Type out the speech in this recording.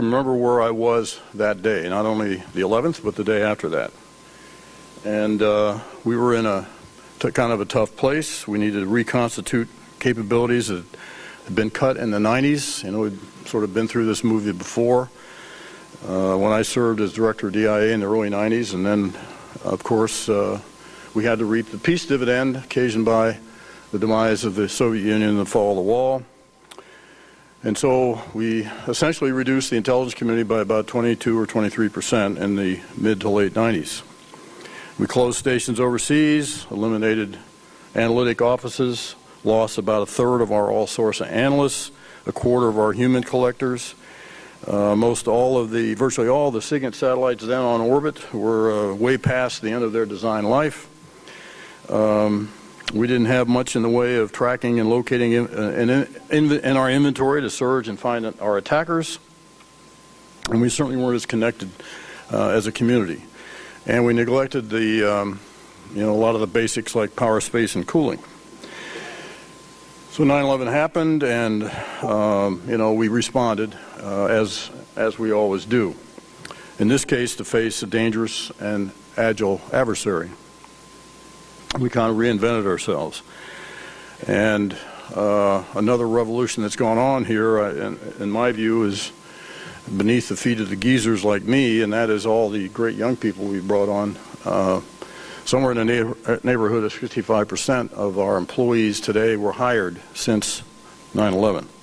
remember where I was that day, not only the 11th, but the day after that. And we were in a kind of a tough place. We needed to reconstitute capabilities that had been cut in the 90s. You know, we'd sort of been through this movie before. When I served as director of DIA in the early 90s, and then, of course, we had to reap the peace dividend occasioned by the demise of the Soviet Union and the fall of the wall. And so we essentially reduced the intelligence community by about 22 or 23% in the mid to late 90s. We closed stations overseas, eliminated analytic offices, lost about a third of our all-source analysts, a quarter of our human collectors. Virtually all of the SIGINT satellites then on orbit were way past the end of their design life. We didn't have much in the way of tracking and locating in our inventory to surge and find our attackers, and we certainly weren't as connected as a community. And we neglected a lot of the basics like power, space, and cooling. So 9/11 happened, and we responded as we always do. In this case, to face a dangerous and agile adversary. We kind of reinvented ourselves. And another revolution that's gone on here, in my view, is beneath the feet of the geezers like me, and that is all the great young people we brought on. Somewhere in the neighborhood of 55% of our employees today were hired since 9/11.